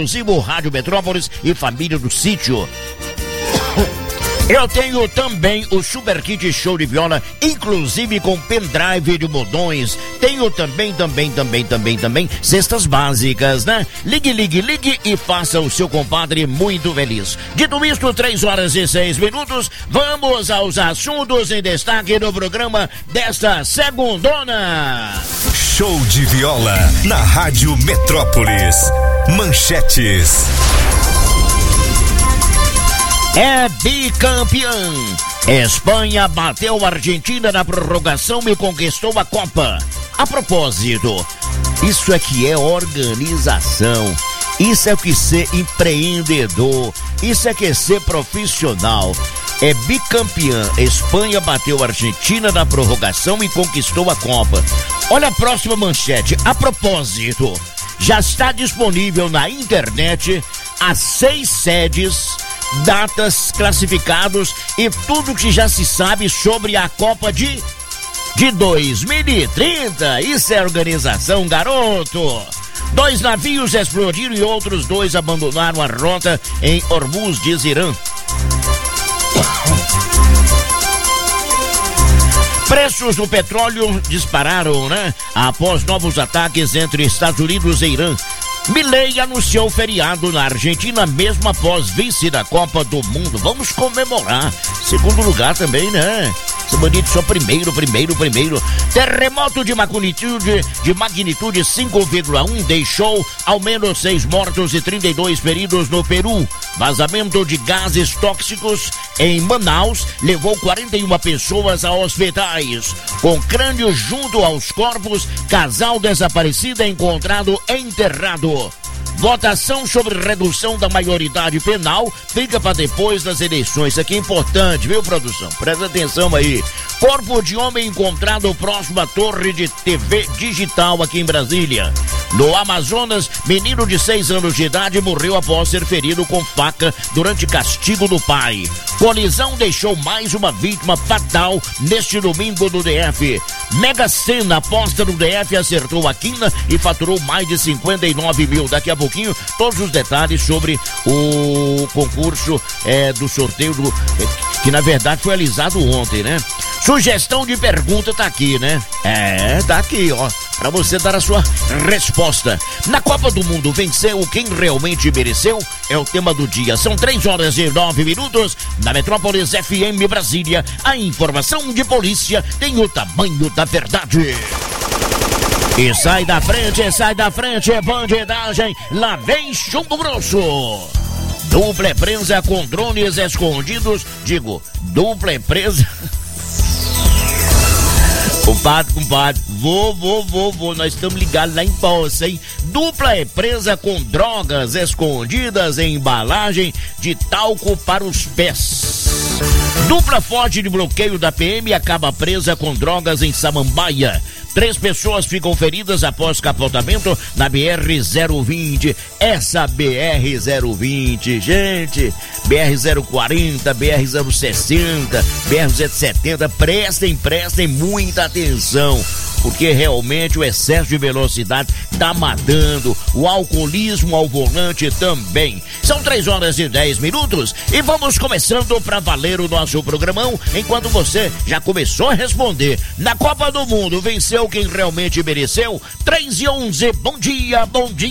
exclusivo Rádio Metrópolis e Família do Sítio. Eu tenho também o Super Kit Show de Viola, inclusive com pendrive de modões. Tenho também cestas básicas, né? Ligue e faça o seu compadre muito feliz. Dito isto, 3h06. Vamos aos assuntos em destaque do programa desta segundona. Show de Viola na Rádio Metrópolis. Manchetes. É bicampeão. Espanha bateu a Argentina na prorrogação e conquistou a Copa. A propósito, isso é que é organização. Isso é que ser empreendedor. Isso é que é ser profissional. É bicampeã. Espanha bateu a Argentina na prorrogação e conquistou a Copa. Olha a próxima manchete. A propósito, já está disponível na internet as 6 sedes, datas, classificados e tudo que já se sabe sobre a Copa de 2030. Isso é organização, garoto. 2 navios explodiram e outros 2 abandonaram a rota em Hormuz, diz Irã. Preços do petróleo dispararam, né? Após novos ataques entre Estados Unidos e Irã. Milei anunciou feriado na Argentina mesmo após vice da Copa do Mundo. Vamos comemorar. Segundo lugar também, né? Esse bonito só primeiro. Terremoto de magnitude 5,1 deixou ao menos 6 mortos e 32 feridos no Peru. Vazamento de gases tóxicos em Manaus levou 41 pessoas a hospitais. Com crânio junto aos corpos, casal desaparecido é encontrado enterrado. Votação sobre redução da maioridade penal fica para depois das eleições. Isso aqui é importante, viu, produção? Presta atenção aí. Corpo de homem encontrado próximo à torre de TV digital aqui em Brasília. No Amazonas, menino de 6 anos de idade morreu após ser ferido com faca durante castigo do pai. Colisão deixou mais uma vítima fatal neste domingo do DF. Mega Sena, aposta do DF, acertou a quina e faturou mais de 59 mil. Daqui a pouquinho, todos os detalhes sobre o concurso do sorteio que na verdade foi realizado ontem, né? Sugestão de pergunta tá aqui, né? Tá aqui, ó, pra você dar a sua resposta. Na Copa do Mundo venceu quem realmente mereceu? É o tema do dia. São 3h09 na Metrópolis FM Brasília. A informação de polícia tem o tamanho da verdade. E sai da frente, bandidagem, lá vem chumbo grosso. Dupla é presa com drones escondidos, dupla é presa... Compadre, vou, nós estamos ligados lá em Poça, hein? Dupla é presa com drogas escondidas em embalagem de talco para os pés. Dupla foge de bloqueio da PM e acaba presa com drogas em Samambaia. 3 pessoas ficam feridas após capotamento na BR-020. Essa BR-020, gente, BR-040, BR-060, BR-070, prestem muita atenção, porque realmente o excesso de velocidade tá matando, o alcoolismo ao volante também. São 3h10 e vamos começando pra valer o nosso programão, enquanto você já começou a responder. Na Copa do Mundo venceu quem realmente mereceu? 3h11, bom dia.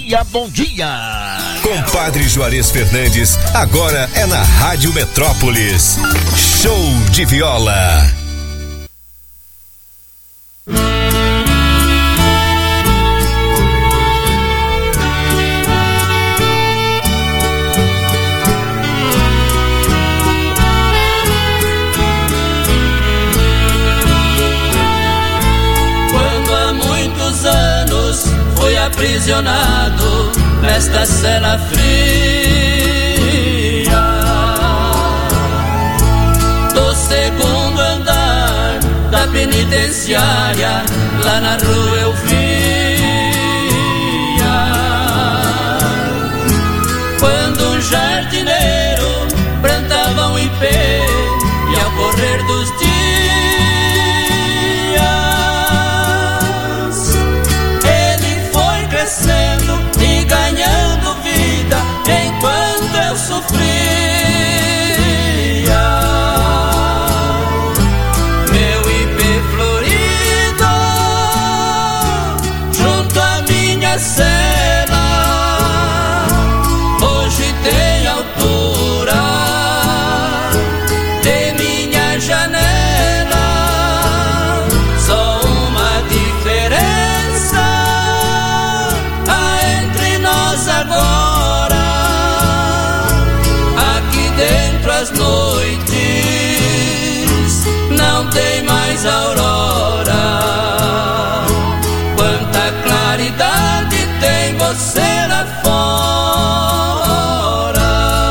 Compadre Juarez Fernandes, agora é na Rádio Metrópolis. Show de Viola. Aprisionado nesta cela fria do segundo andar da penitenciária, lá na rua eu via quando um jardineiro plantava um ipê e ao correr dos dias e ganhando vida mais aurora. Quanta claridade tem você lá fora.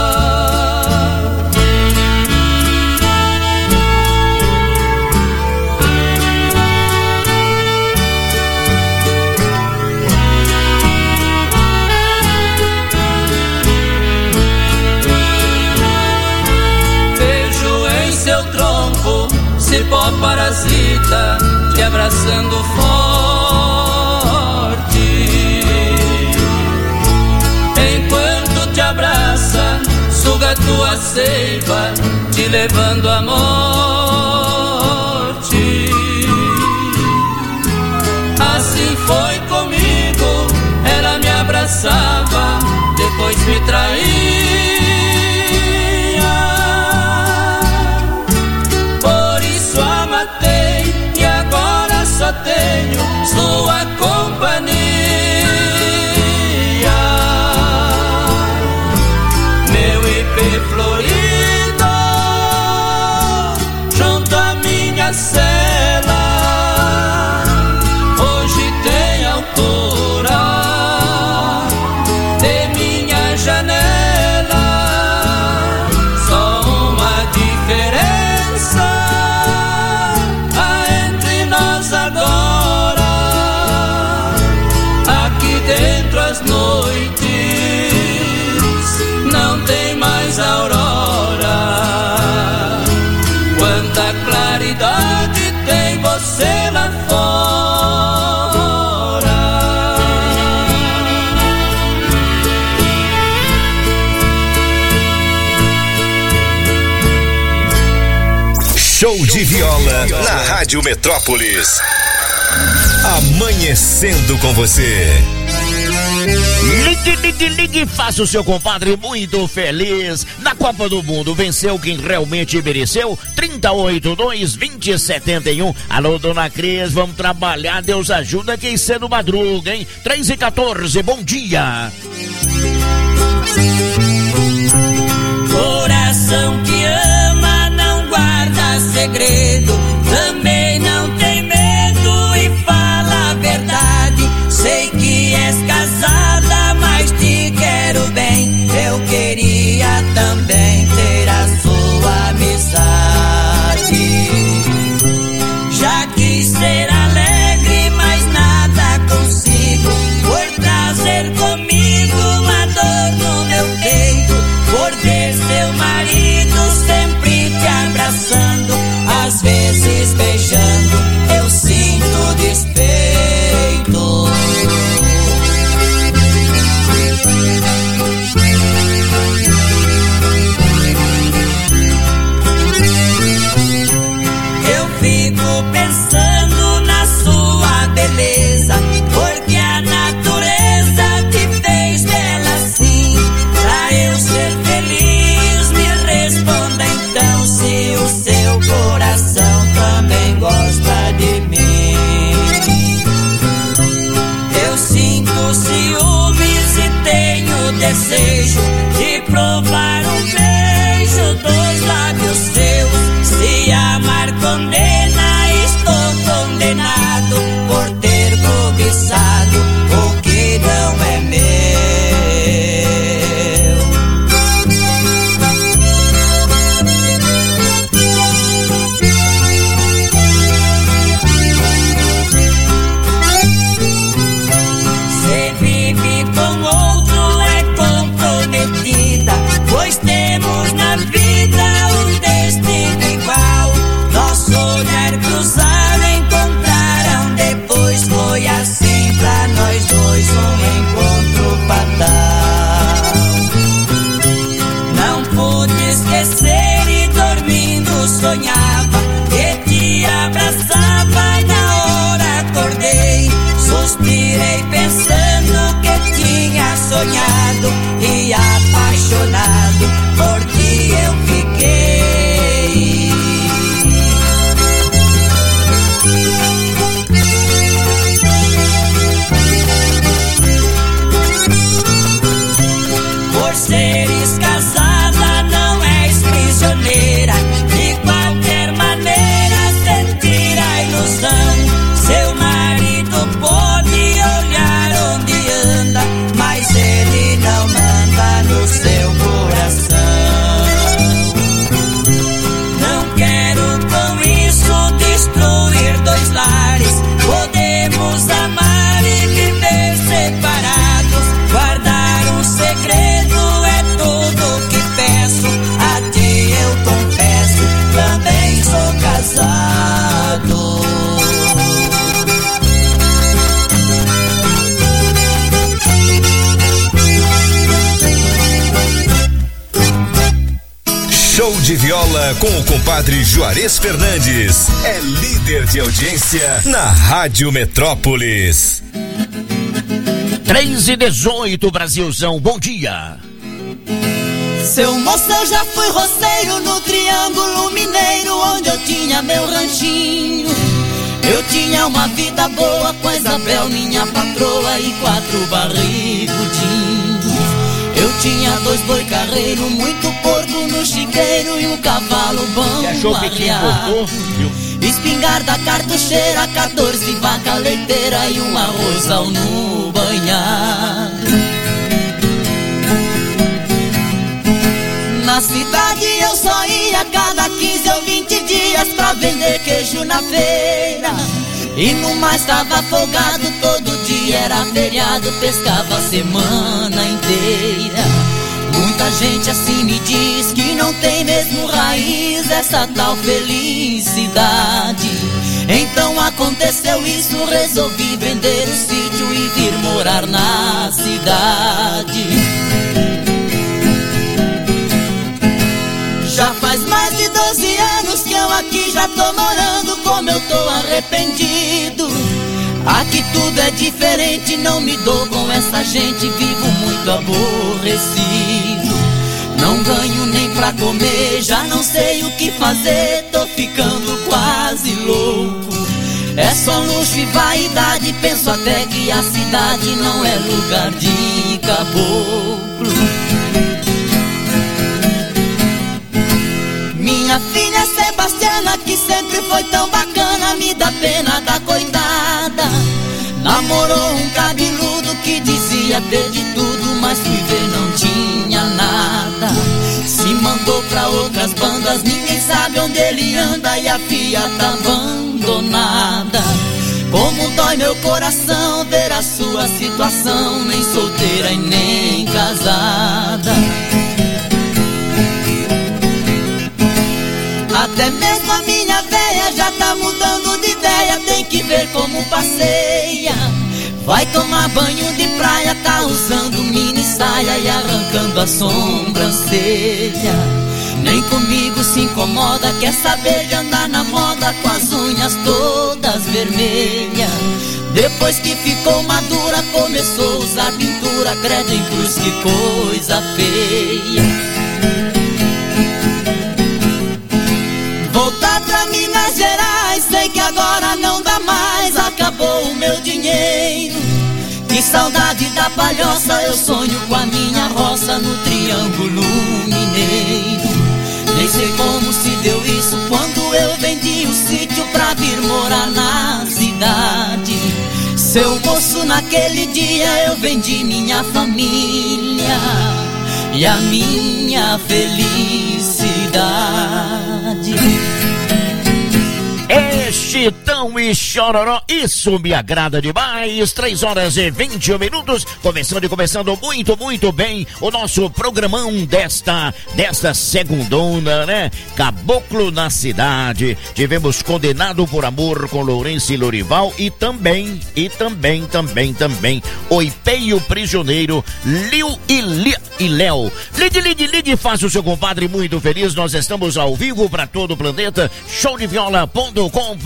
Vejo em seu tronco cipó parasita te abraçando forte. Enquanto te abraça, suga tua seiva, te levando à morte. Assim foi comigo, ela me abraçava, depois me traía. Só tenho sua companhia. Meu ipê florido junto à minha cela, hoje tem altura de minha janela. Só uma diferença agora, aqui dentro as noites não tem mais aurora. Quanta claridade tem você lá fora. Show de viola na Rádio Metrópolis. Amanhecendo com você. Ligue, faça o seu compadre muito feliz. Na Copa do Mundo venceu quem realmente mereceu. 38-2-20-71. Alô, dona Cris, vamos trabalhar. Deus ajuda quem cedo madruga, hein? 3-14, bom dia. Coração que ama não guarda segredo, também não tem medo e fala a verdade. Sei que és casada, mas te quero bem. Eu queria também ter a sua amizade. Já quis ser alegre, mas nada consigo, por trazer comigo uma dor no meu peito, por ver seu marido sempre te abraçando, às vezes beijando, eu sinto despeito. Eu fico pensando na sua beleza, porque a natureza te fez bela assim. Pra eu ser feliz, me responda então se o seu coração também gosta de mim. Eu sinto ciúmes e tenho desejo de provar um beijo dos lábios seus. Se amar condena, estou condenado por ter cobiçado o que não é meu. Se vive com outro é comprometida, pois temos na vida um destino igual. Nosso olhar cruzado encontraram depois, foi assim pra nós dois um encontro fatal. Não pude esquecer e dormindo sonhava que te abraçava e na hora acordei. Suspirei pensando que tinha sonhado e apaixonado por ti eu fiquei. Por seres casada não és prisioneira, de qualquer maneira sentir Show de viola com o compadre Juarez Fernandes. É líder de audiência na Rádio Metrópolis. 3:18, Brasilzão, bom dia. Seu moço, eu já fui roceiro no Triângulo Mineiro, onde eu tinha meu ranchinho. Eu tinha uma vida boa com a Isabel, minha patroa, e 4 barrigudinhos. Eu tinha 2 boi carreiro, muito porco no chiqueiro e um cavalo bom aliado. Espingarda cartucheira, 14 vaca leiteira e um arrozal no banhado. Na cidade eu só ia cada 15 ou 20 dias pra vender queijo na feira. E no mais tava folgado, todo dia era feriado, pescava a semana inteira. Muita gente assim me diz que não tem mesmo raiz essa tal felicidade. Então aconteceu isso, resolvi vender o sítio e vir morar na cidade. Já faz mais de 12 anos que eu aqui já tô morando, como eu tô arrependido. Aqui tudo é diferente, não me dou com essa gente, vivo muito aborrecido. Não ganho nem pra comer, já não sei o que fazer, tô ficando quase louco. É só luxo e vaidade, penso até que a cidade não é lugar de caboclo. Minha filha Sebastiana, que sempre foi tão bacana, me dá pena da coitada. Namorou um cabeludo que dizia ter de tudo, mas fui ver não tinha nada. Se mandou pra outras bandas, ninguém sabe onde ele anda e a filha tá abandonada. Como dói meu coração ver a sua situação, nem solteira e nem casada. Até mesmo a minha véia já tá mudando de ideia, tem que ver como passeia. Vai tomar banho de praia, tá usando mini saia e arrancando a sobrancelha. Nem comigo se incomoda, quer saber de andar na moda com as unhas todas vermelhas. Depois que ficou madura, começou a usar pintura, credo em cruz, que coisa feia. Voltar pra Minas Gerais, sei que agora não dá mais, acabou o meu dinheiro. Que saudade da palhoça, eu sonho com a minha roça no Triângulo Mineiro. Nem sei como se deu isso, quando eu vendi o sítio pra vir morar na cidade. Seu moço, naquele dia eu vendi minha família e a minha felicidade. Chitão e Chororó, isso me agrada demais. 3h21, começando muito bem o nosso programão desta segundona, né? Caboclo na Cidade. Tivemos Condenado por Amor com Lourenço e Lorival e também Oipeio Prisioneiro, Liu e Léo. Lide, faça o seu compadre muito feliz. Nós estamos ao vivo para todo o planeta. Showdeviola.com.br,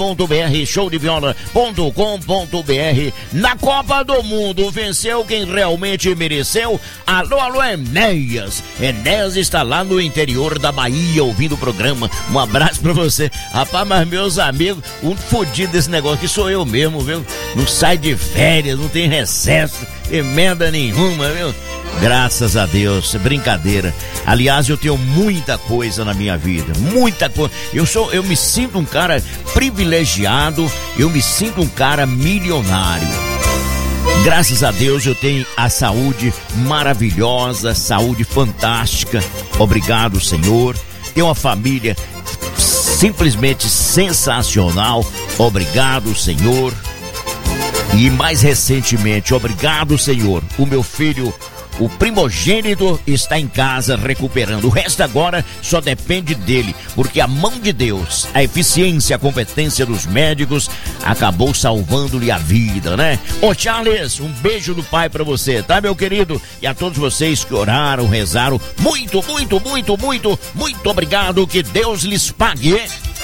showdeviola.com.br. Na Copa do Mundo, venceu quem realmente mereceu. Alô, Enéas. Enéas está lá no interior da Bahia ouvindo o programa. Um abraço pra você. Rapaz, mas meus amigos, um fodido desse negócio que sou eu mesmo, viu? Não sai de férias, não tem recesso, emenda nenhuma, viu? Graças a Deus, brincadeira. Aliás, eu tenho muita coisa na minha vida, muita coisa. Eu me sinto um cara privilegiado, eu me sinto um cara milionário. Graças a Deus eu tenho a saúde maravilhosa, saúde fantástica. Obrigado, Senhor. Tenho uma família simplesmente sensacional. Obrigado, Senhor. E mais recentemente, obrigado, Senhor, o meu filho O primogênito está em casa recuperando. O resto agora só depende dele, porque a mão de Deus, a eficiência, a competência dos médicos acabou salvando-lhe a vida, né? Ô Charles, um beijo do pai pra você, tá, meu querido? E a todos vocês que oraram, rezaram, muito obrigado, que Deus lhes pague.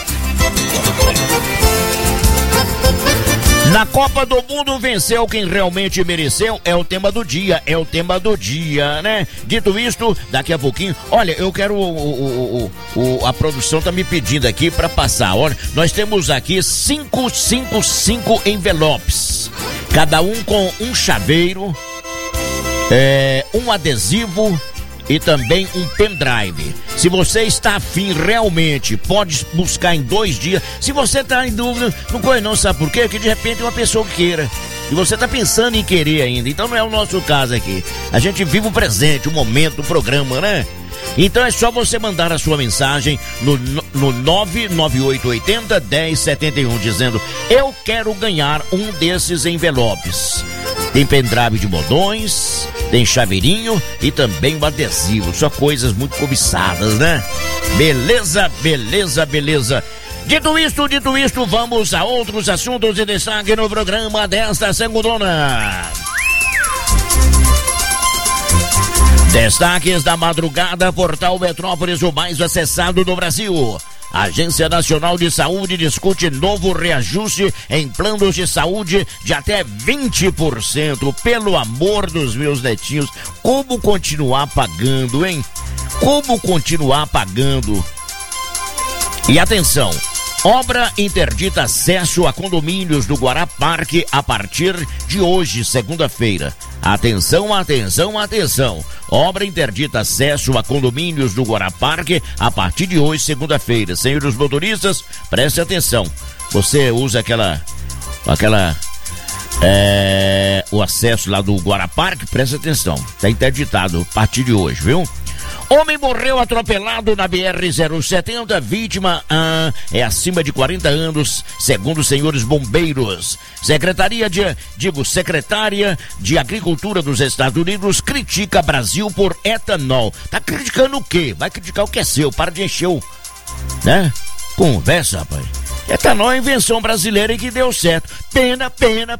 Na Copa do Mundo venceu quem realmente mereceu, é o tema do dia, né? Dito isto, daqui a pouquinho, olha, eu quero, a produção tá me pedindo aqui pra passar, olha, nós temos aqui 5 envelopes, cada um com um chaveiro, um adesivo e também um pendrive. Se você está afim realmente, pode buscar em 2 dias. Se você está em dúvida, não corre não, sabe por quê? Porque de repente uma pessoa queira. E você está pensando em querer ainda. Então não é o nosso caso aqui. A gente vive o presente, o momento, o programa, né? Então é só você mandar a sua mensagem no 99880-1071 dizendo: eu quero ganhar um desses envelopes. Tem pendrive de modões, tem chaveirinho e também o adesivo. Só coisas muito cobiçadas, né? Beleza. Dito isto, vamos a outros assuntos de destaque no programa desta segundona. Destaques da madrugada, portal Metrópolis, o mais acessado do Brasil. A Agência Nacional de Saúde discute novo reajuste em planos de saúde de até 20%. Pelo amor dos meus netinhos, como continuar pagando, hein? Como continuar pagando? E atenção, obra interdita acesso a condomínios do Guaraparque a partir de hoje, segunda-feira. Atenção. Obra interdita acesso a condomínios do Guaraparque a partir de hoje, segunda-feira. Senhores motoristas, preste atenção. Você usa o acesso lá do Guaraparque, preste atenção. Tá interditado a partir de hoje, viu? Homem morreu atropelado na BR-070, vítima é acima de 40 anos, segundo os senhores bombeiros. Secretária de Agricultura dos Estados Unidos critica Brasil por etanol. Tá criticando o quê? Vai criticar o que é seu, para de encher o... né? Conversa, rapaz. Etanol é invenção brasileira e que deu certo. Pena.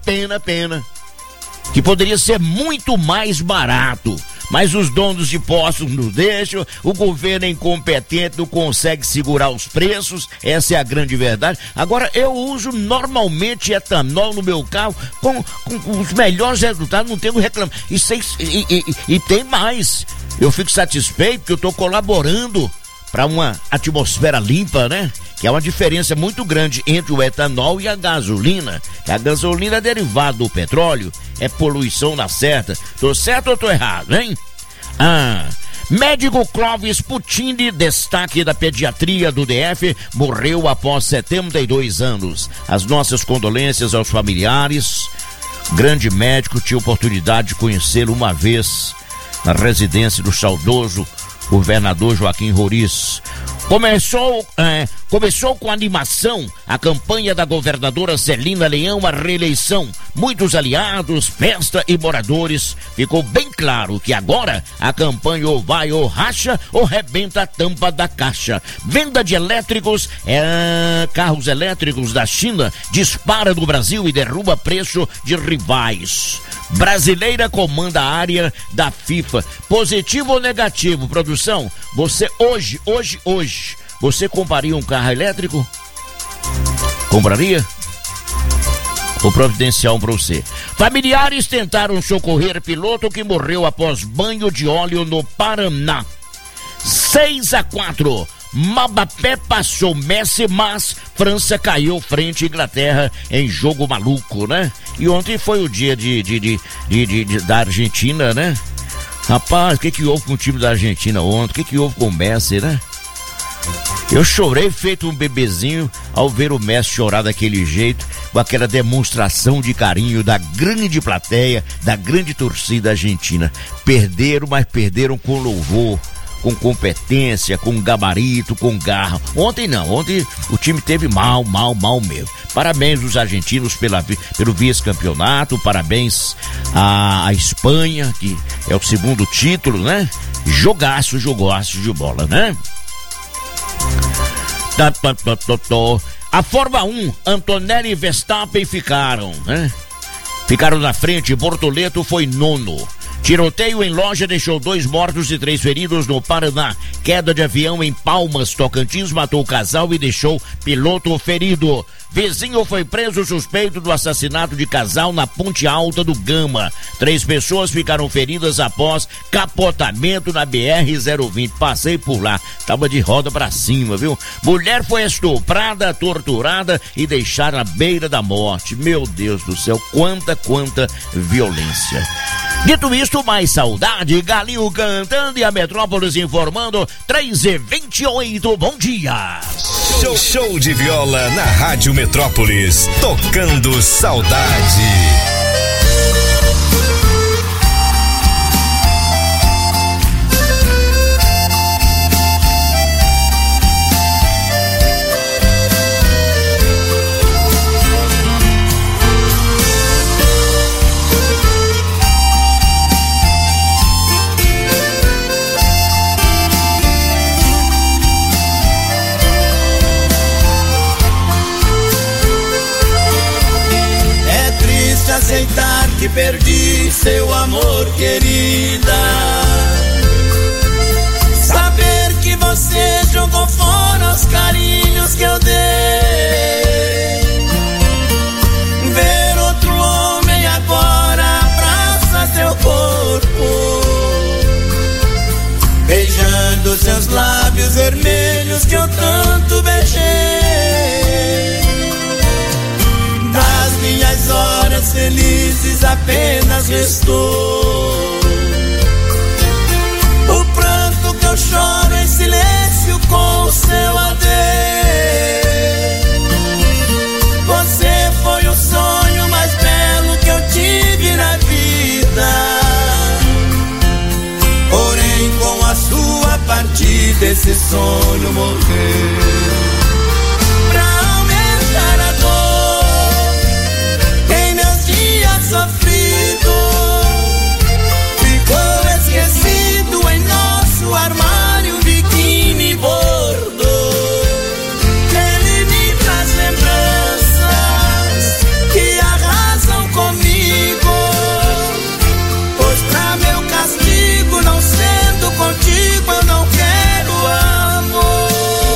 Que poderia ser muito mais barato. Mas os donos de postos não deixam, o governo é incompetente, não consegue segurar os preços, essa é a grande verdade. Agora, eu uso normalmente etanol no meu carro com os melhores resultados, não tenho reclamo. E tem mais, eu fico satisfeito porque eu estou colaborando para uma atmosfera limpa, né? Que é uma diferença muito grande entre o etanol e a gasolina. Que a gasolina é derivado do petróleo, é poluição na certa. Tô certo ou tô errado, hein? Médico Clóvis Putini, destaque da pediatria do DF, morreu após 72 anos. As nossas condolências aos familiares. Grande médico, tive oportunidade de conhecê-lo uma vez na residência do saudoso governador Joaquim Roriz. Começou com animação a campanha da governadora Celina Leão à reeleição. Muitos aliados, festa e moradores. Ficou bem claro que agora a campanha ou vai ou racha ou rebenta a tampa da caixa. Venda de elétricos, carros elétricos da China dispara no Brasil e derruba preço de rivais. Brasileira comanda a área da FIFA. Positivo ou negativo, produção? Você hoje, você compraria um carro elétrico? Compraria? Vou providenciar um pra você. Familiares tentaram socorrer piloto que morreu após banho de óleo no Paraná. 6-4. Mbappé passou Messi, mas França caiu frente à Inglaterra em jogo maluco, né? E ontem foi o dia da Argentina, né? Rapaz, o que houve com o time da Argentina ontem? O que houve com o Messi, né? Eu chorei feito um bebezinho ao ver o Messi chorar daquele jeito, com aquela demonstração de carinho da grande plateia, da grande torcida argentina. Perderam, mas perderam com louvor. com competência, com gabarito, com garra. Ontem não, ontem o time teve mal mesmo. Parabéns aos argentinos pelo vice-campeonato, parabéns à Espanha, que é o segundo título, né? Jogaço de bola, né? A Fórmula 1, Antonelli e Verstappen ficaram, né? Ficaram na frente, Bortoleto foi nono. Tiroteio em loja deixou 2 mortos e 3 feridos no Paraná. Queda de avião em Palmas, Tocantins, matou o casal e deixou piloto ferido. Vizinho foi preso suspeito do assassinato de casal na Ponte Alta do Gama. 3 pessoas ficaram feridas após capotamento na BR-020. Passei por lá, tava de roda pra cima, viu? Mulher foi estuprada, torturada e deixada à beira da morte. Meu Deus do céu, quanta violência. Dito isto, mais saudade, Galinho cantando e a Metrópolis informando, 3h28, bom dia. Show de viola na Rádio Metrópolis, tocando saudade. Aceitar que perdi seu amor, querida. Saber que você jogou fora os carinhos que eu dei. Ver outro homem agora abraça seu corpo, beijando seus lábios vermelhos que eu tanto beijei. Das minhas horas felizes apenas restou o pranto que eu choro em silêncio com o seu adeus. Você foi o sonho mais belo que eu tive na vida, porém com a sua partida esse sonho morreu. Sofrido, ficou esquecido em nosso armário um biquíni bordo. Ele me traz lembranças que arrasam comigo, pois pra meu castigo, não sendo contigo, eu não quero amor.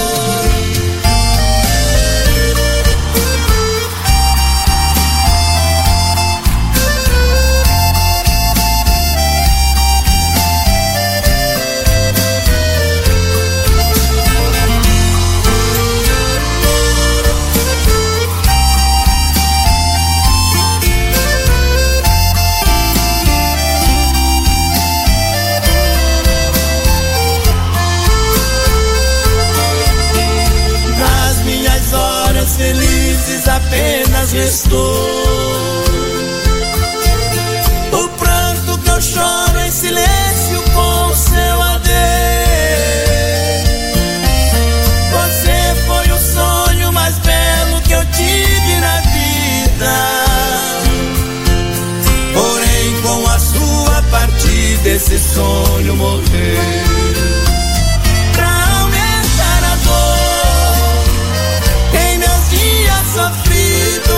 Felizes apenas restou o pranto que eu choro em silêncio com o seu adeus. Você foi o sonho mais belo que eu tive na vida, porém com a sua partida esse sonho morreu. Sofrido,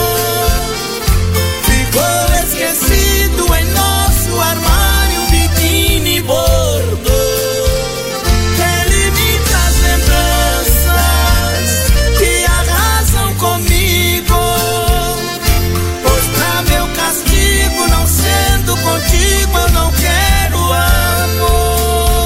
ficou esquecido em nosso armário um biquíni bordo. Ele me traz lembranças que arrasam comigo, pois pra meu castigo, não sendo contigo, eu não quero amor.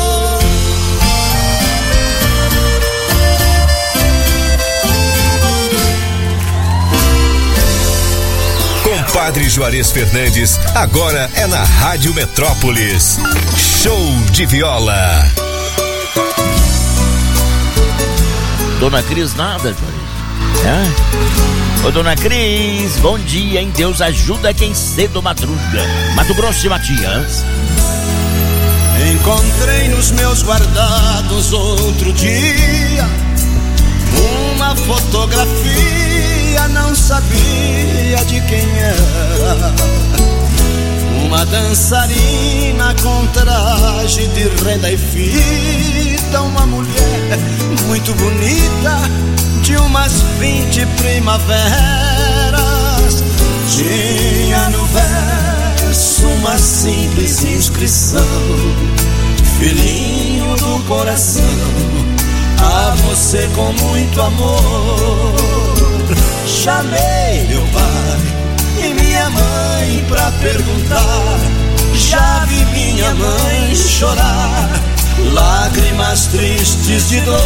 Padre Juarez Fernandes, agora é na Rádio Metrópolis. Show de viola. Dona Cris, nada, Juarez. É? Ô, Dona Cris, bom dia, hein? Deus ajuda quem cedo madruga. Mato Grosso e Matias. Em Encontrei nos meus guardados outro dia uma fotografia, não sabia de quem era. Uma dançarina com traje de renda e fita, uma mulher muito bonita, de umas 20 primaveras. Tinha no verso uma simples inscrição: filhinho do coração, a você com muito amor. Chamei meu pai e minha mãe pra perguntar, já vi minha mãe chorar, lágrimas tristes de dor.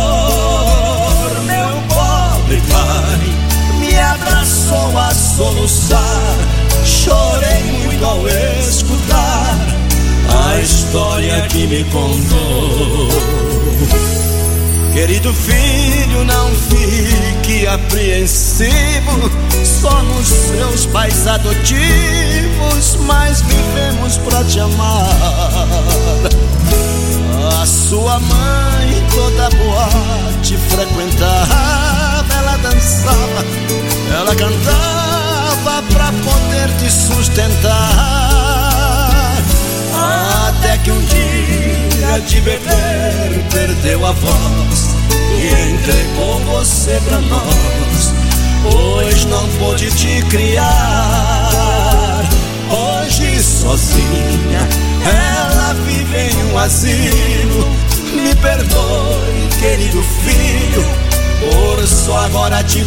Meu pobre pai me abraçou a soluçar, chorei muito ao escutar a história que me contou. Querido filho, não fique apreensivo, somos seus pais adotivos, mas vivemos pra te amar. A sua mãe toda boate frequentava, ela dançava, ela cantava pra poder te sustentar. Até que um dia de beber perdeu a voz e entregou você pra nós, pois não pôde te criar. Hoje sozinha ela vive em um asilo. Me perdoe, querido filho, por só agora te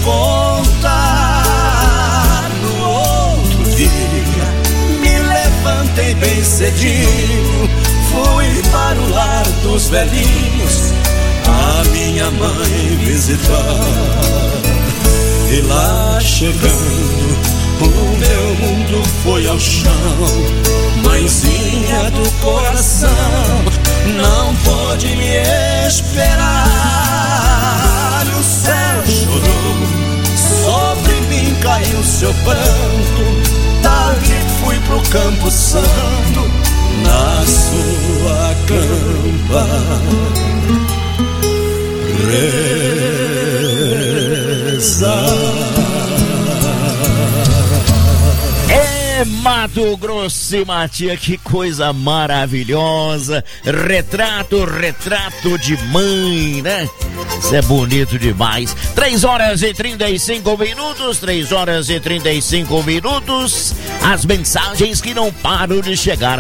contar. No outro dia me levantei bem cedinho, fui para o lar dos velhinhos a minha mãe visitar. E lá chegando, o meu mundo foi ao chão. Mãezinha do coração, não pôde me esperar. O céu chorou, sobre mim caiu seu pranto. Dali fui pro Campo Santo, na sua campa rezar. Mato Grosso e Matia, que coisa maravilhosa. Retrato de mãe, né? Isso é bonito demais. 3h35, 3h35. As mensagens que não param de chegar.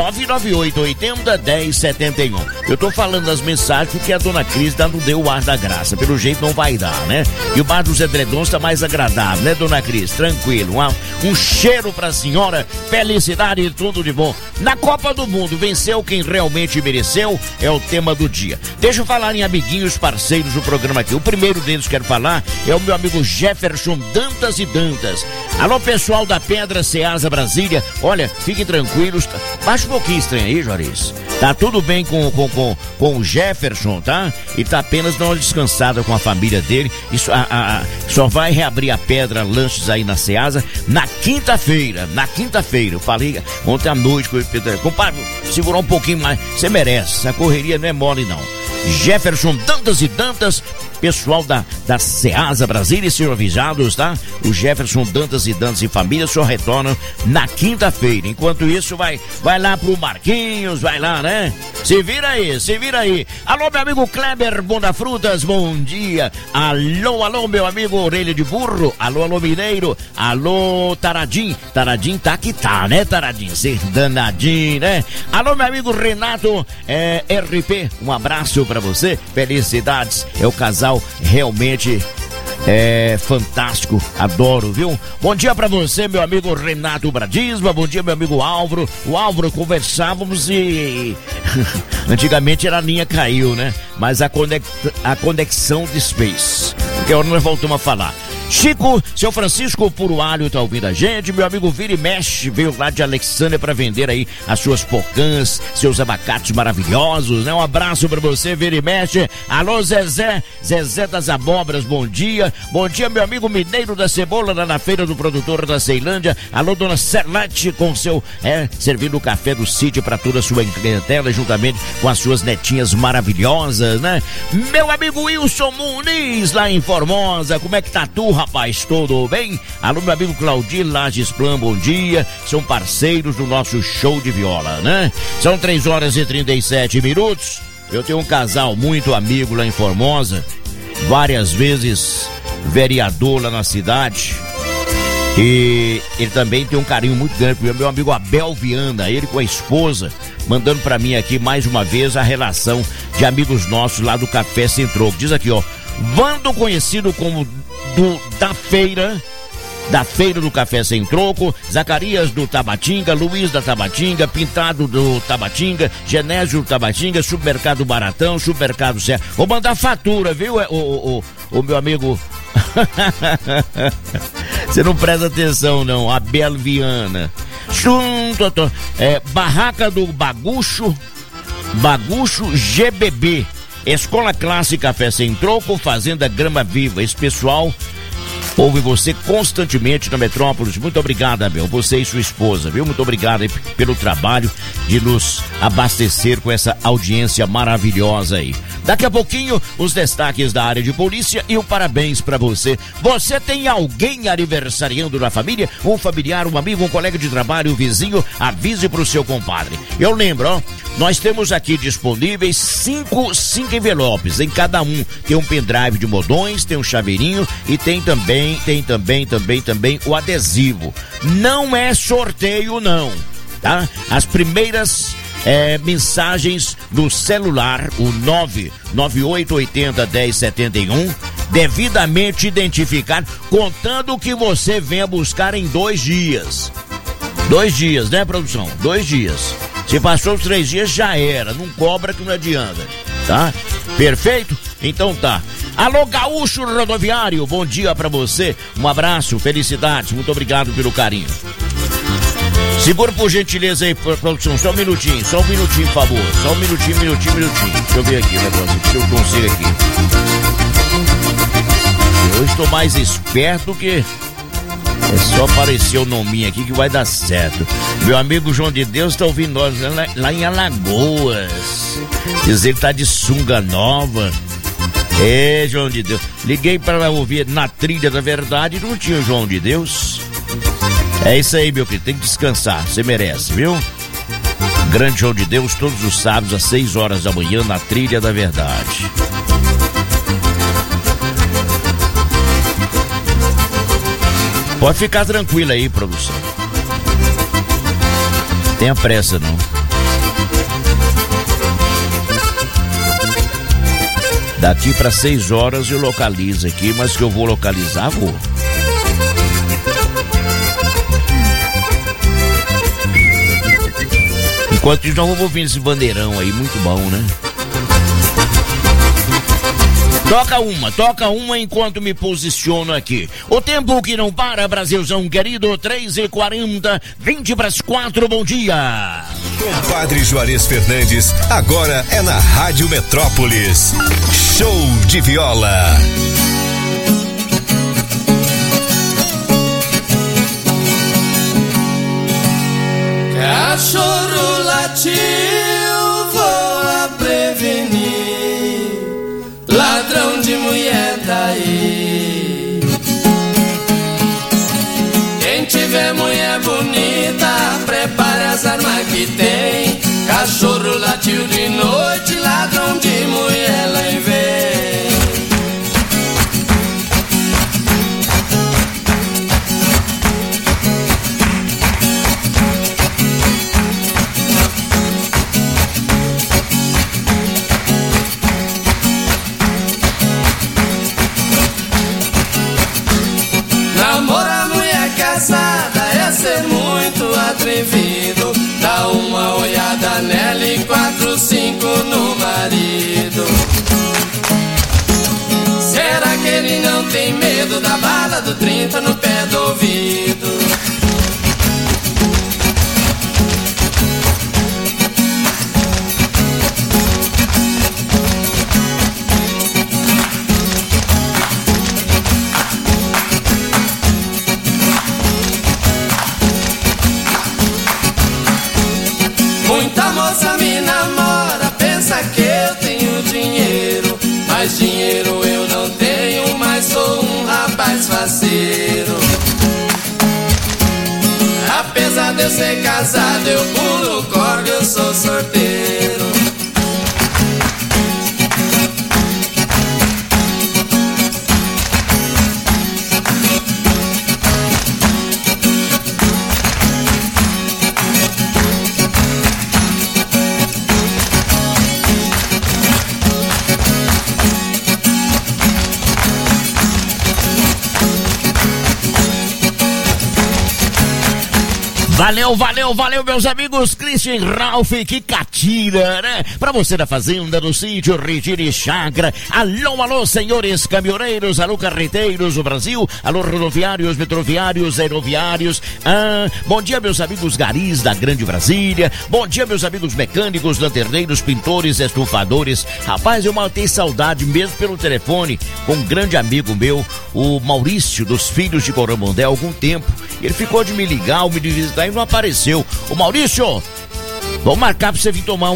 998-80-1071. Eu tô falando das mensagens porque a dona Cris não deu o ar da graça. Pelo jeito não vai dar, né? E o bar dos edredons tá mais agradável, né, dona Cris? Tranquilo. Um cheiro pra senhora, felicidade e tudo de bom. Na Copa do Mundo, venceu quem realmente mereceu, é o tema do dia. Deixa eu falar em amiguinhos, parceiros do programa aqui. O primeiro deles que quero falar é o meu amigo Jefferson Dantas e Dantas. Alô, pessoal da Pedra Ceasa Brasília, olha, fiquem tranquilos. Baixa um pouquinho estranho aí, Juarez. Tá tudo bem com o Jefferson, tá? E tá apenas dando uma descansada com a família dele. Isso, só vai reabrir a Pedra Lanches aí na Ceasa na quinta-feira. Eu falei ontem à noite com o Pedro, compadre, segurar um pouquinho mais, você merece, essa correria não é mole não. Jefferson Dantas e Dantas, pessoal da Ceasa Brasília, sejam avisados, tá? O Jefferson Dantas e Dantas e família só retornam na quinta-feira. Enquanto isso, vai lá pro Marquinhos, vai lá, né? Se vira aí. Alô, meu amigo Kleber Bonda Frutas, bom dia. Alô, meu amigo Orelha de Burro. Alô, Mineiro. Alô, Taradim tá que tá, né, Taradim? Ser danadinho, né? Alô, meu amigo Renato RP, um abraço pra você, felicidades, é o casal realmente fantástico, adoro, viu? Bom dia pra você, meu amigo Renato Bradisma, bom dia, meu amigo Álvaro. O Álvaro, conversávamos e antigamente a linha caiu, né? Mas a conexão de Space, porque agora nós voltamos a falar. Chico, seu Francisco Puro Alho tá ouvindo a gente. Meu amigo Vira e Mexe veio lá de Alexandria para vender aí as suas pocãs, seus abacates maravilhosos, né? Um abraço para você, Vira e Mexe. Alô, Zezé das Abóboras, bom dia. Bom dia, meu amigo Mineiro da Cebola, lá na Feira do Produtor da Ceilândia. Alô, dona Celete, com seu, servindo o café do sítio para toda a sua clientela, juntamente com as suas netinhas maravilhosas, né? Meu amigo Wilson Muniz, lá em Formosa, como é que tá tu, rapaz? Tudo bem? Alô, meu amigo Claudir Lages Plan, bom dia. São parceiros do nosso show de viola, né? São 3h37. Eu tenho um casal muito amigo lá em Formosa, várias vezes vereador lá na cidade. E ele também tem um carinho muito grande pro meu amigo Abel Viana, ele com a esposa, mandando pra mim aqui mais uma vez a relação de amigos nossos lá do Café Sem Troco. Diz aqui, ó, Vando, conhecido como da Feira do Café Sem Troco, Zacarias do Tabatinga, Luiz da Tabatinga, Pintado do Tabatinga, Genésio do Tabatinga, Supermercado Baratão, Supermercado Serra. Vou mandar fatura, viu, o meu amigo... Você não presta atenção não, Abel Viana. Barraca do Bagucho GBB, Escola Classe Café Sem Troco, Fazenda Grama Viva. Esse pessoal ouve você constantemente na Metrópolis. Muito obrigado, Abel, você e sua esposa, viu? Muito obrigado aí pelo trabalho de nos abastecer com essa audiência maravilhosa aí. Daqui a pouquinho, os destaques da área de polícia e o parabéns pra você. Você tem alguém aniversariando na família? Um familiar, um amigo, um colega de trabalho, um vizinho? Avise pro seu compadre. Eu lembro, ó, nós temos aqui disponíveis 5 envelopes, em cada um tem um pendrive de modões, tem um chaveirinho e tem também o adesivo. Não é sorteio não, tá? As primeiras mensagens do celular, o 998801071, devidamente identificado, contando que você venha buscar em 2 dias. 2 dias, né, produção? 2 dias. Se passou os 3 dias, já era. Não cobra que não adianta, tá? Perfeito? Então tá. Alô, Gaúcho Rodoviário, bom dia pra você. Um abraço, felicidades, muito obrigado pelo carinho. Segura por gentileza aí, produção, só um minutinho, por favor. Só um minutinho. Deixa eu ver aqui o negócio, se eu consigo aqui. Eu estou mais esperto que... É só aparecer o nominho aqui que vai dar certo. Meu amigo João de Deus tá ouvindo nós lá em Alagoas. Diz ele tá de sunga nova. João de Deus. Liguei para ouvir na Trilha da Verdade e não tinha o João de Deus. É isso aí, meu querido, tem que descansar, você merece, viu? Grande João de Deus, todos os sábados às 6 horas da manhã na Trilha da Verdade. Pode ficar tranquilo aí, produção. Tenha pressa não. Daqui para 6 horas eu localizo aqui, mas que eu vou localizar, vou. Enquanto isso, nós vamos ouvir esse bandeirão aí, muito bom, né? Toca uma enquanto me posiciono aqui. O tempo que não para, Brasilzão querido, 3h40, 3:40, bom dia. Compadre Juarez Fernandes, agora é na Rádio Metrópolis. Show de viola. Cachorro latiu, vou prevenir, ladrão de mulher daí. Quem tiver mulher bonita, prepare as armas que tem. Cachorro latiu de noite, ladrão de mulher lá vem. bala do 30 no pé do ouvido. Muita moça me namora, pensa que eu tenho dinheiro, mas dinheiro eu não tenho, mas sou um rapaz faceiro. Apesar de eu ser casado, eu pulo corda, eu sou sorteiro. Valeu, meus amigos. Christian Ralph, que catira, né? Pra você da fazenda, do sítio, retiro e chácara. Alô, senhores caminhoneiros, alô, carreteiros do Brasil, alô, rodoviários, metroviários, aeroviários. Bom dia, meus amigos garis da Grande Brasília. Bom dia, meus amigos mecânicos, lanterneiros, pintores, estufadores. Rapaz, eu matei saudade mesmo pelo telefone com um grande amigo meu, o Maurício, dos Filhos de Coromandel, há algum tempo. Ele ficou de me ligar, me visitar e não apareceu. Ô Maurício, vamos marcar pra você vir tomar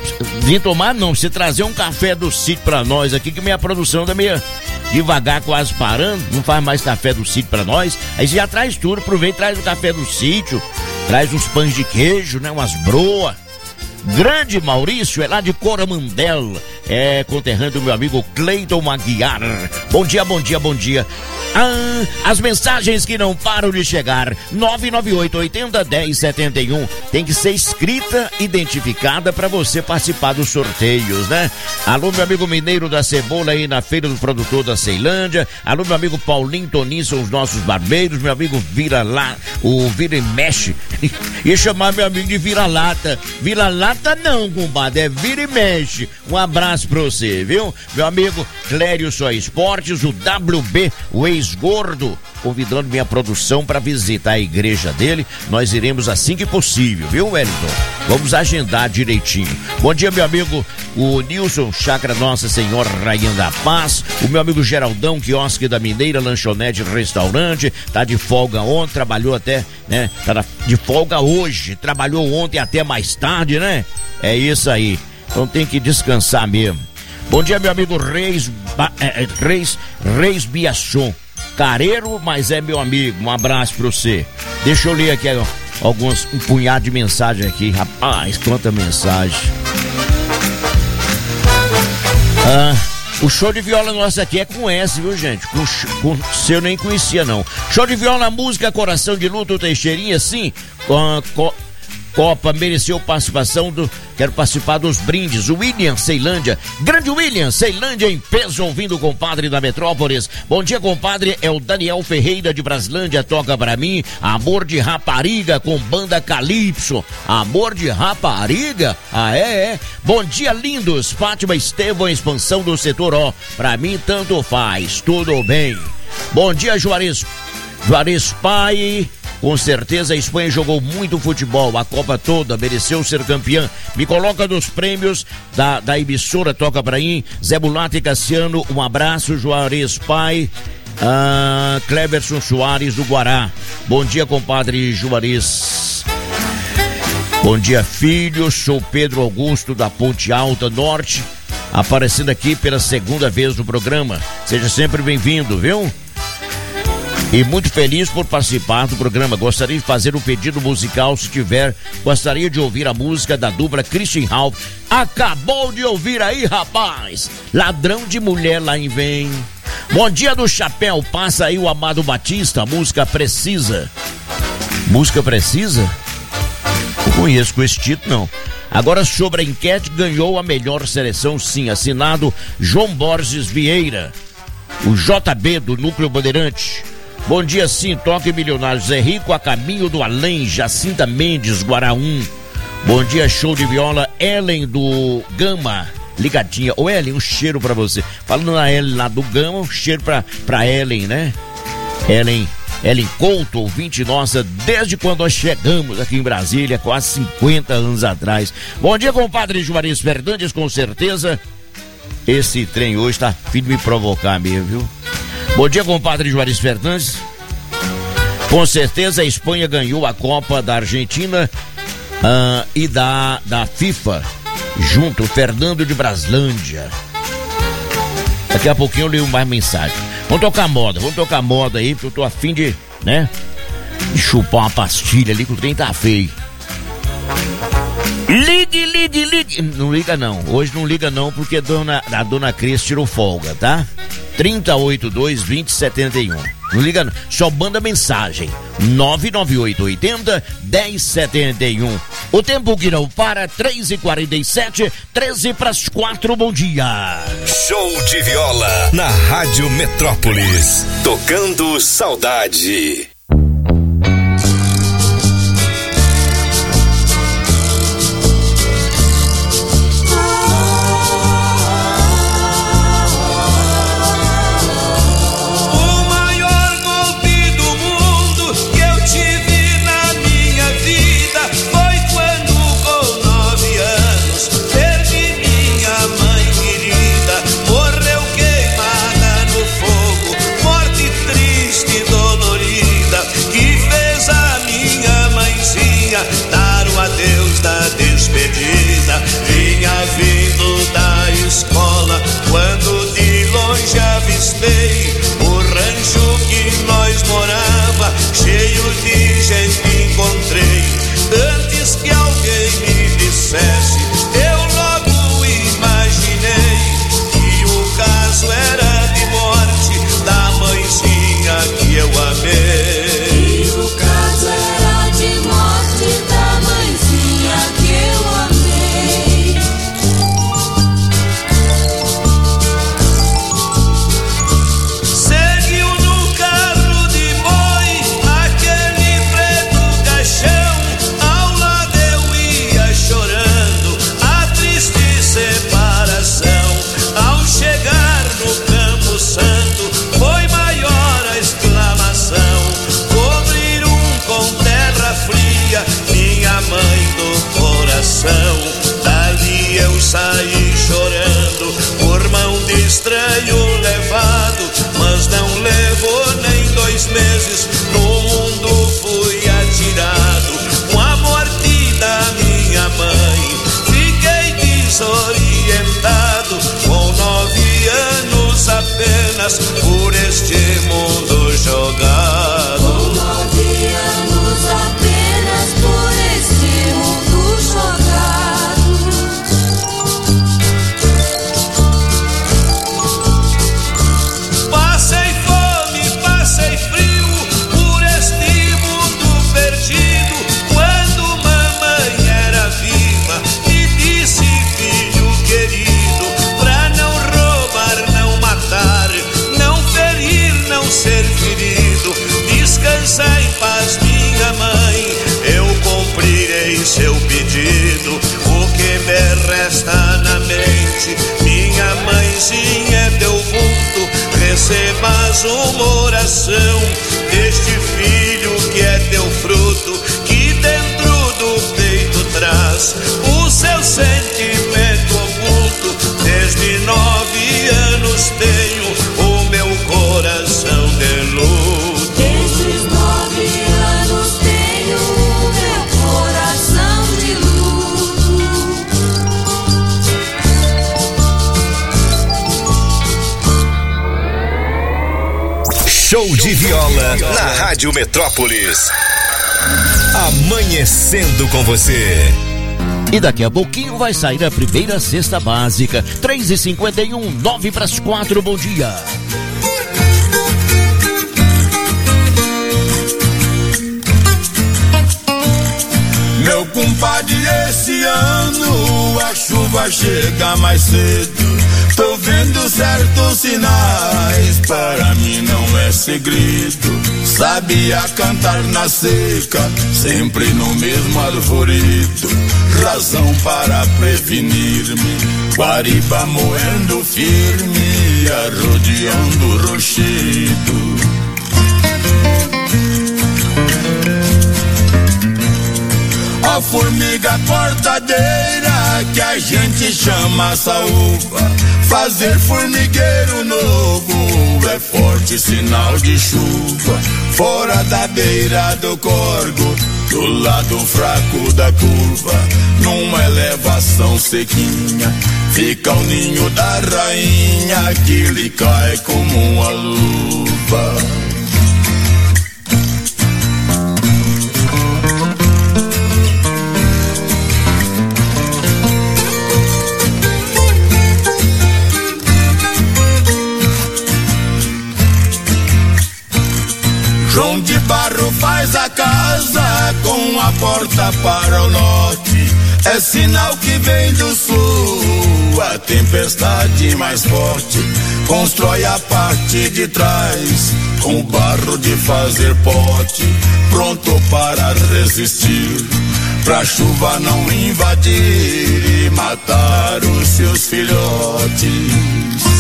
você trazer um café do sítio pra nós aqui, que minha produção tá meio devagar, quase parando, não faz mais café do sítio pra nós. Aí você já traz tudo, aproveita e traz o café do sítio, traz uns pães de queijo, né, umas broas. Grande Maurício, é lá de Coromandel, é conterrâneo do meu amigo Cleiton Maguiar. Bom dia. As mensagens que não param de chegar, 998-80-1071, tem que ser escrita, identificada para você participar dos sorteios, né? Alô, meu amigo Mineiro da Cebola aí na Feira do Produtor da Ceilândia. Alô, meu amigo Paulinho Toninho, são os nossos barbeiros. Meu amigo Vira e Mexe. Ia chamar meu amigo de Vira-Lata. Vira-Lata não, compadre, é Vira e Mexe. Um abraço pra você, viu? Meu amigo Clério Só Esportes, o WB, o ex-gordo, convidando minha produção para visitar a igreja dele. Nós iremos assim que possível, viu, Wellington? Vamos agendar direitinho. Bom dia, meu amigo, o Nilson, Chácara Nossa Senhora Rainha da Paz. O meu amigo Geraldão, quiosque da Mineira, lanchonete, restaurante. Tá de folga ontem, trabalhou até, né? Tá de folga hoje, trabalhou ontem até mais tarde, né? É isso aí. Então tem que descansar mesmo. Bom dia, meu amigo Reis Biachon. Careiro, mas é meu amigo. Um abraço pra você. Deixa eu ler aqui um punhado de mensagem aqui. Rapaz, quanta mensagem. O show de viola nosso aqui é com S, viu, gente? Com C eu nem conhecia, não. Show de viola, música, Coração de Luto, Teixeirinha, sim. Copa mereceu participação quero participar dos brindes. O William Ceilândia, grande William Ceilândia em peso, ouvindo o compadre da Metrópolis. Bom dia, compadre, é o Daniel Ferreira de Braslândia, toca pra mim Amor de Rapariga com banda Calypso. Amor de Rapariga? É. Bom dia, lindos. Fátima Estevão, expansão do setor O. Pra mim tanto faz, tudo bem. Bom dia, Juarez Pai. Com certeza a Espanha jogou muito futebol, a Copa toda, mereceu ser campeã. Me coloca nos prêmios da emissora, toca pra mim. Zé Bulata e Cassiano, um abraço. Juarez Pai, Cleverson Soares do Guará. Bom dia, compadre Juarez. Bom dia, filho, sou Pedro Augusto da Ponte Alta Norte, aparecendo aqui pela segunda vez no programa. Seja sempre bem-vindo, viu? E muito feliz por participar do programa. Gostaria de fazer um pedido musical, se tiver. Gostaria de ouvir a música da dupla Christian Ralph. Acabou de ouvir aí, rapaz? Ladrão de Mulher lá em Vem. Bom dia do Chapéu, passa aí o Amado Batista, música Precisa. Música Precisa? Não conheço com esse título, não. Agora, sobre a enquete, ganhou a melhor seleção, sim. Assinado João Borges Vieira, o JB do Núcleo Bandeirante. Bom dia, sim, toque milionário. Zé Rico, a caminho do além. Jacinta Mendes, Guaraum. Bom dia, show de viola. Ellen do Gama, ligadinha. Ô Ellen, um cheiro pra você. Falando na Ellen lá do Gama, um cheiro pra Ellen, né? Ellen Couto, ouvinte nossa, desde quando nós chegamos aqui em Brasília, quase 50 anos atrás. Bom dia, compadre Juarez Fernandes, com certeza esse trem hoje tá a fim de me provocar mesmo, viu? Bom dia, compadre Juarez Fernandes. Com certeza a Espanha ganhou a Copa da Argentina e da FIFA, junto, Fernando de Braslândia. Daqui a pouquinho eu leio mais mensagem. Vamos tocar moda aí, porque eu tô a fim de, de chupar uma pastilha ali, que o trem tá feio. Ligue. Não liga não, hoje não liga não, porque a dona Cris tirou folga, tá? 3082-2071. Não liga não, só manda mensagem. 99880-1071. O tempo que não para, 3h47, 3:13, bom dia. Show de viola na Rádio Metrópolis. Tocando saudade. Vinha vindo da escola quando de longe avistei o rancho que nós morava, cheio de gente encontrei. Antes que alguém me dissesse, eu logo imaginei que o caso era de morte da mãezinha que eu amei. E o caso era de morte da mãezinha que eu amei. Dali eu saí chorando, por mão de estranho levado, mas não levou nem 2 meses, no mundo fui atirado. Com a morte da minha mãe, fiquei desorientado, com 9 anos apenas, por este mundo jogado. Com 9 anos apenas, por este mundo jogado. Passei fome, passei frio, por este mundo perdido. Quando mamãe era viva, me disse, filho querido, pra não roubar, não matar, não ferir, não ser ferido, descansa em paz, minha mãe, eu cumprirei seu pedido. O que me resta na mente, minha mãezinha, é teu vulto, recebas uma oração deste filho que é teu fruto, que dentro do peito traz o seu sentimento oculto. Desde 9 anos tenho o meu coração de luto. Desde 9 anos tenho o meu coração de luto. Show de viola na Rádio Metrópolis. Amanhecendo com você. E daqui a pouquinho vai sair a primeira cesta básica. 3h51, 3:09, bom dia. Meu compadre, esse ano a chuva chega mais cedo. Tô vendo certos sinais, para mim não é segredo. Sabia cantar na seca, sempre no mesmo arvoredo. Razão para prevenir-me, guariba moendo firme, arrodeando o rochedo. A formiga cortadeira que a gente chama saúva, fazer formigueiro novo é forte sinal de chuva. Fora da beira do corgo, do lado fraco da curva, numa elevação sequinha, fica o ninho da rainha que lhe cai como uma luva. João de Barro faz a casa com a porta para o norte, é sinal que vem do sul a tempestade mais forte. Constrói a parte de trás com barro de fazer pote, pronto para resistir, pra chuva não invadir e matar os seus filhotes.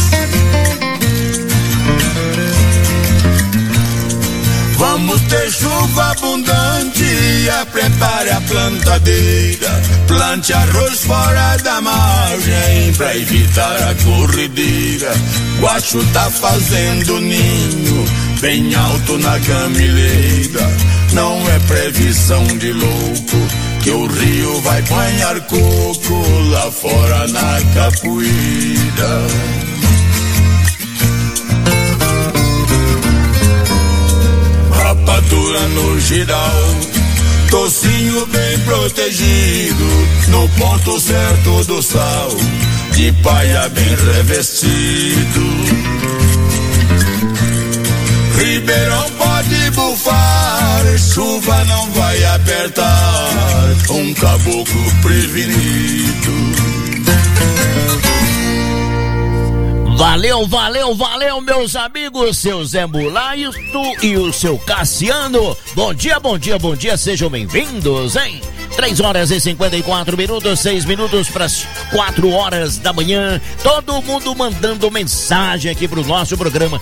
Vamos ter chuva abundante, prepare a plantadeira, plante arroz fora da margem pra evitar a corredeira. Guacho tá fazendo ninho bem alto na gamileira, não é previsão de louco que o rio vai banhar coco lá fora na capoeira. Rapadura no giral, tocinho bem protegido, no ponto certo do sal, de paia bem revestido. Ribeirão pode bufar, chuva não vai apertar, um caboclo prevenido. Valeu, valeu, valeu, meus amigos, seu Zé Mulaito e o seu Cassiano. Bom dia, bom dia, bom dia, sejam bem-vindos, hein? 3 horas e 54 minutos, 6 minutos para as 4 horas da manhã. Todo mundo mandando mensagem aqui pro nosso programa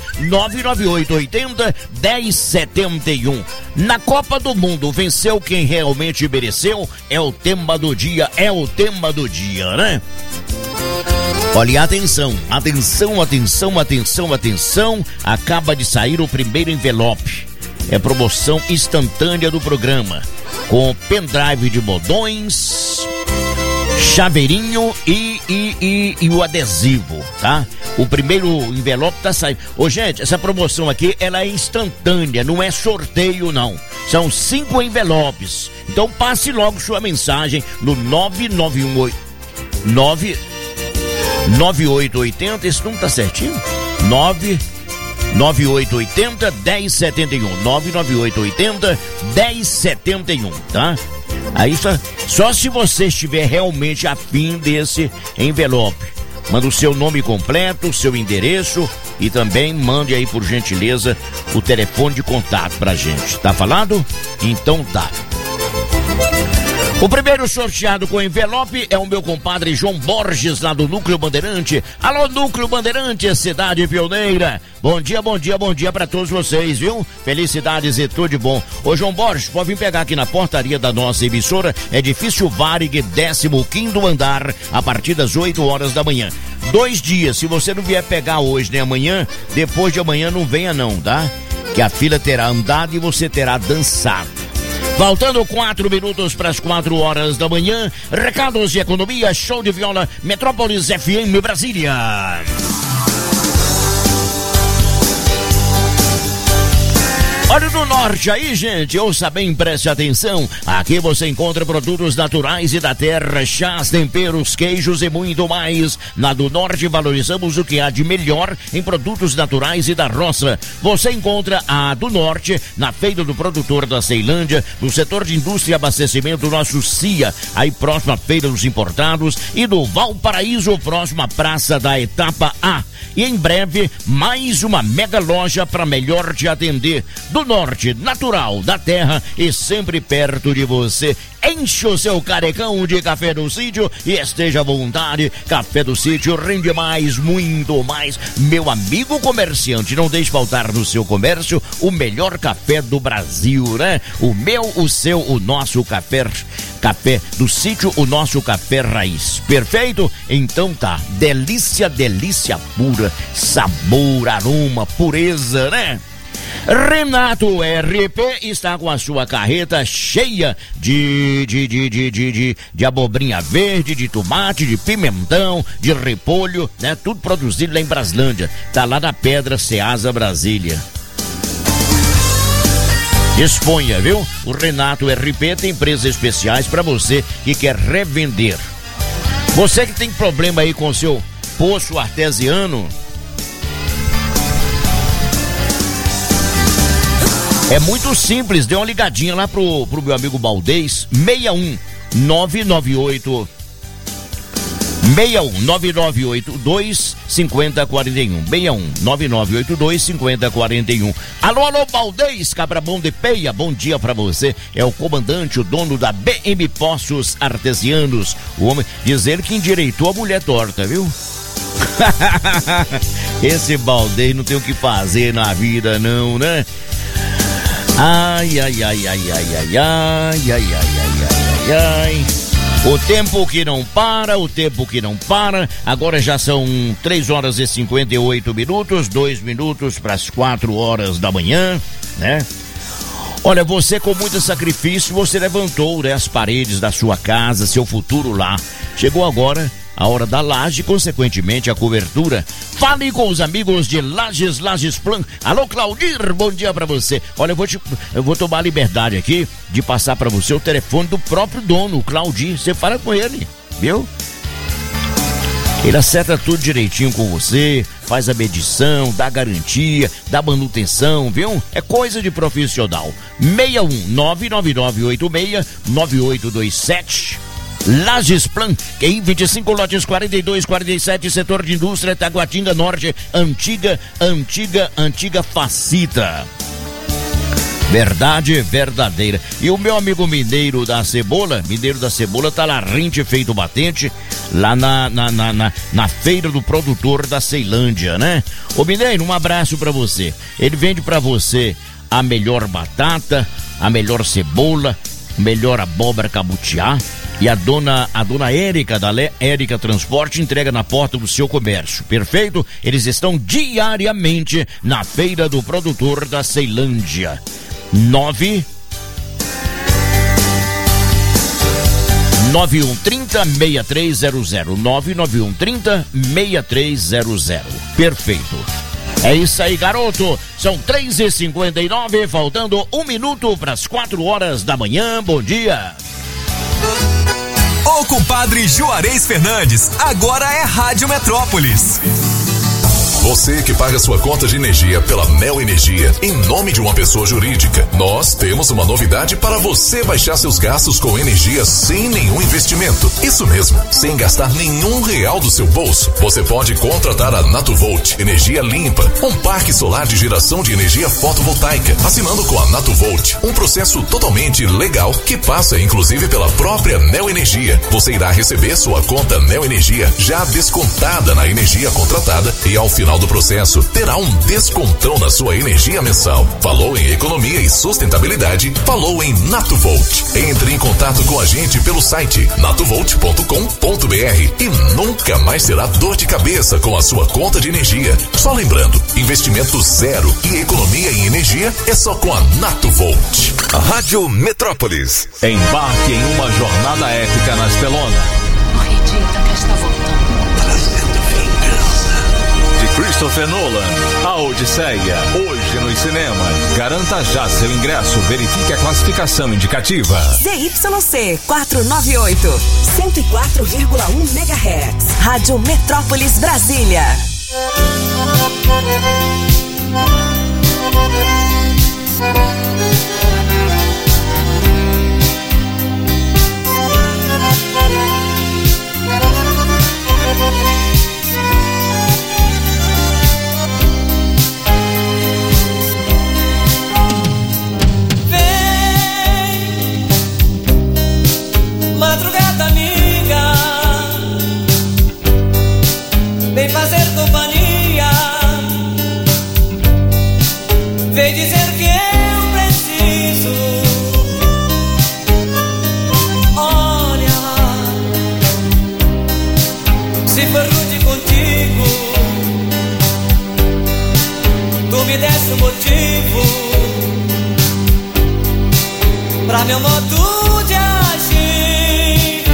99880-1071. Na Copa do Mundo, venceu quem realmente mereceu? É o tema do dia, né? Olha, atenção, atenção, atenção, atenção, atenção. Acaba de sair o primeiro envelope. É promoção instantânea do programa, com pendrive de bodões, chaveirinho e o adesivo, tá? O primeiro envelope tá saindo. Ô, gente, essa promoção aqui, ela é instantânea, não é sorteio, não. São 5 envelopes. Então passe logo sua mensagem no 9880, esse número tá certinho? 9880-1071. 99880-1071, tá? Aí só se você estiver realmente afim desse envelope. Manda o seu nome completo, o seu endereço e também mande aí, por gentileza, o telefone de contato pra gente. Tá falado? Então tá. O primeiro sorteado com envelope é o meu compadre João Borges, lá do Núcleo Bandeirante. Alô, Núcleo Bandeirante, cidade pioneira. Bom dia, bom dia, bom dia pra todos vocês, viu? Felicidades e tudo de bom. Ô, João Borges, pode vir pegar aqui na portaria da nossa emissora, Edifício Varig, 15º andar, a partir das 8 horas da manhã. 2 dias, se você não vier pegar hoje nem amanhã, depois de amanhã não venha não, tá? Que a fila terá andado e você terá dançado. Faltando 4 minutos para as 4 horas da manhã, recados de economia, show de viola, Metrópolis FM Brasília. Olha do norte aí, gente, ouça bem, preste atenção. Aqui você encontra produtos naturais e da terra, chás, temperos, queijos e muito mais. Na do norte valorizamos o que há de melhor em produtos naturais e da roça. Você encontra a do norte na Feira do Produtor da Ceilândia, no setor de indústria e abastecimento, nosso CIA, aí próximo à Feira dos Importados, e do Valparaíso, próximo à Praça da Etapa A. E em breve, mais uma mega loja para melhor te atender. do norte, natural, da terra e sempre perto de você. Enche o seu carecão de café do sítio e esteja à vontade. Café do Sítio rende mais, muito mais. Meu amigo comerciante, não deixe faltar no seu comércio o melhor café do Brasil, né? O meu, o seu, o nosso café do sítio, o nosso café raiz. Perfeito? Então tá, delícia, delícia pura, sabor, aroma, pureza, né? Renato RP está com a sua carreta cheia de abobrinha verde, de tomate, de pimentão, de repolho, né? Tudo produzido lá em Braslândia. Tá lá na Pedra Ceasa, Brasília. Disponha, viu? O Renato RP tem preços especiais para você que quer revender. Você que tem problema aí com o seu poço artesiano, é muito simples, dê uma ligadinha lá pro meu amigo Baldez, 99882 5041, 99982 5041. Alô, Baldez, Cabrabão de Peia, bom dia pra você. É o comandante, o dono da BM Poços Artesianos. O homem dizer que endireitou a mulher torta, viu? Esse Baldez não tem o que fazer na vida não, né? Ai. O tempo que não para. Agora já são 3 horas e 58 minutos, 2 minutos para as 4 horas da manhã, né? Olha, você com muito sacrifício, você levantou, né, as paredes da sua casa, seu futuro lá. Chegou agora a hora da laje, consequentemente a cobertura. Fale com os amigos de Lages Plan. Alô, Claudir, bom dia pra você. Olha, eu vou tomar a liberdade aqui de passar pra você o telefone do próprio dono, o Claudir. Você fala com ele, viu? Ele acerta tudo direitinho com você, faz a medição, dá garantia, dá manutenção, viu? É coisa de profissional. 61-99986-9827. Lages Plan, que em 25 lotes 4247, setor de indústria, Taguatinga Norte, antiga Facita. Verdade verdadeira. E o meu amigo Mineiro da Cebola tá lá rente feito batente, lá na feira do produtor da Ceilândia, né? Ô Mineiro, um abraço pra você. Ele vende pra você a melhor batata, a melhor cebola, melhor abóbora cabutiá. E a dona Érica, da Érica Transporte, entrega na porta do seu comércio, perfeito? Eles estão diariamente na feira do produtor da Ceilândia. 99130-6300, 99130-6300, perfeito. É isso aí, garoto. São 3h59, faltando 1 minuto para as 4 horas da manhã. Bom dia. O compadre Juarez Fernandes, agora é Rádio Metrópolis. Você que paga sua conta de energia pela Neo Energia em nome de uma pessoa jurídica, nós temos uma novidade para você baixar seus gastos com energia sem nenhum investimento. Isso mesmo, sem gastar nenhum real do seu bolso. Você pode contratar a Natuvolt, energia limpa, um parque solar de geração de energia fotovoltaica, assinando com a Natuvolt, um processo totalmente legal que passa inclusive pela própria Neo Energia. Você irá receber sua conta Neo Energia já descontada na energia contratada e ao final do processo terá um descontão na sua energia mensal. Falou em economia e sustentabilidade? Falou em Natuvolt. Entre em contato com a gente pelo site natuvolt.com.br e nunca mais terá dor de cabeça com a sua conta de energia. Só lembrando, investimento zero e economia em energia é só com a Natuvolt. Rádio Metrópolis. Embarque em uma jornada épica na Estelona. Acredita que está voltando. Trazendo vingança. De Christopher Nolan, A Odisseia, hoje nos cinemas. Garanta já seu ingresso, verifique a classificação indicativa. ZYC 498, 104,1 MHz. Rádio Metrópolis Brasília. me desse um motivo pra meu modo de agir.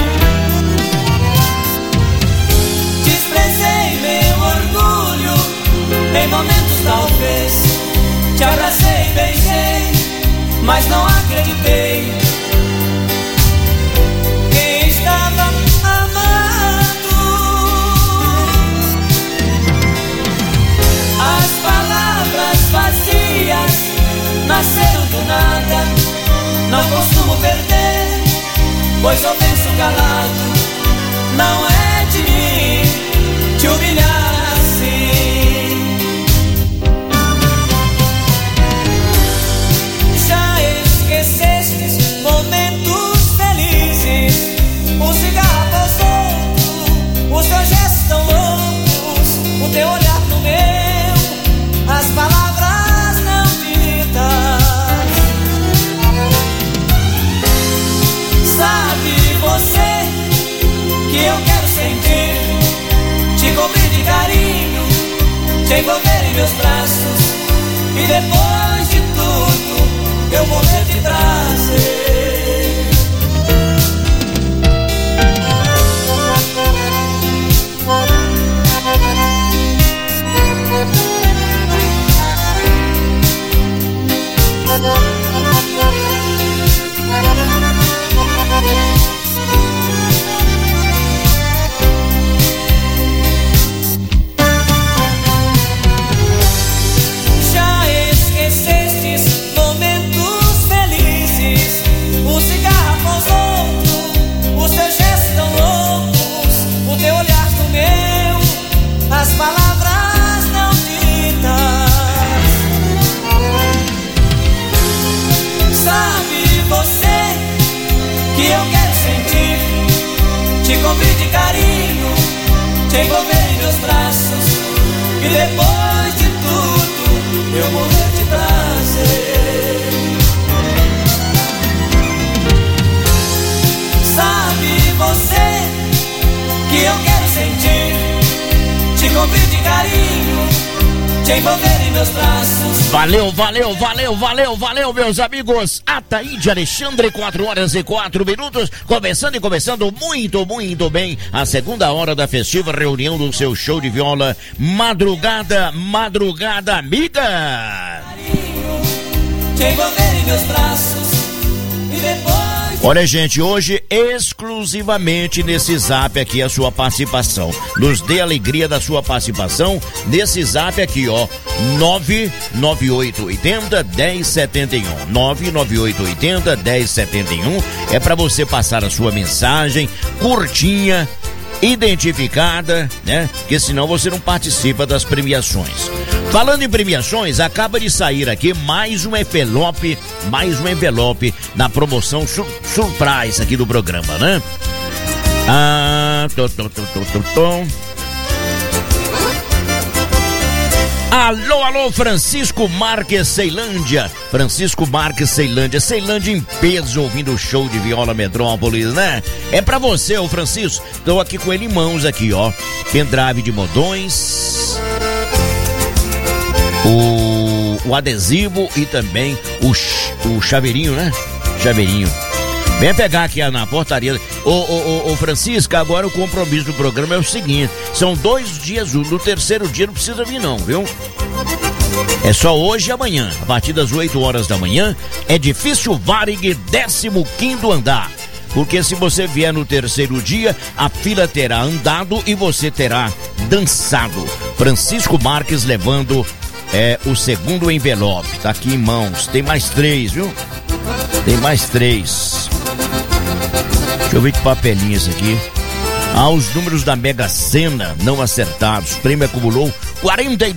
Desprezei meu orgulho em momentos talvez. Te abracei, beijei, mas não acreditei. Quem estava amando, as palavras vazias nasceram do nada. Não costumo perder, pois eu penso calado. Não é de mim te humilhar assim. Já esqueceste momentos felizes, o cigarro solto, os teus gestos tão loucos, o teu olhar no meu, as palavras não ditas. Sabe você que eu quero sentir, te cobrir de carinho, te envolver em meus braços e depois de tudo eu morrer de prazer. Já esquecestes momentos felizes, o cigarro solto, os teus gestos tão loucos, o teu olhar no meu, as palavras não ditas. Sabe você que eu quero sentir, te cobrir de carinho, te envolver em meus braços e depois de tudo eu morrer de prazer. Sabe você que eu quero sentir, te cobrir de carinho, te envolver em meus braços. Valeu, valeu, valeu, valeu, valeu, meus amigos. Ataíde Alexandre, 4h04. Começando muito, muito bem a segunda hora da festiva reunião do seu show de viola. Madrugada amiga. Te envolver em meus braços e depois. Olha, gente, hoje exclusivamente nesse zap aqui a sua participação. Nos dê alegria da sua participação nesse zap aqui, ó. 99880-1071. 99880-1071. É pra você passar a sua mensagem curtinha, identificada, né? Porque senão você não participa das premiações. Falando em premiações, acaba de sair aqui mais um envelope na promoção surprise aqui do programa, né? Alô, Francisco Marques, Ceilândia. Ceilândia em peso, ouvindo o show de Viola Metrópolis, né? É pra você, ô Francisco. Tô aqui com ele em mãos aqui, ó. Pendrive de modões, o adesivo e também o chaveirinho, né? Chaveirinho. Vem pegar aqui na portaria. Ô Francisco, agora o compromisso do programa é o seguinte: são 2 dias, no terceiro dia não precisa vir não, viu? É só hoje e amanhã, a partir das 8 horas da manhã, Edifício Varig, 15º andar. Porque se você vier no terceiro dia, a fila terá andado e você terá dançado. Francisco Marques levando o segundo envelope, tá aqui em mãos. Tem mais 3, viu? Tem mais 3. Deixa eu ver que papelinho esse aqui. Os números da Mega Sena não acertados. O prêmio acumulou 42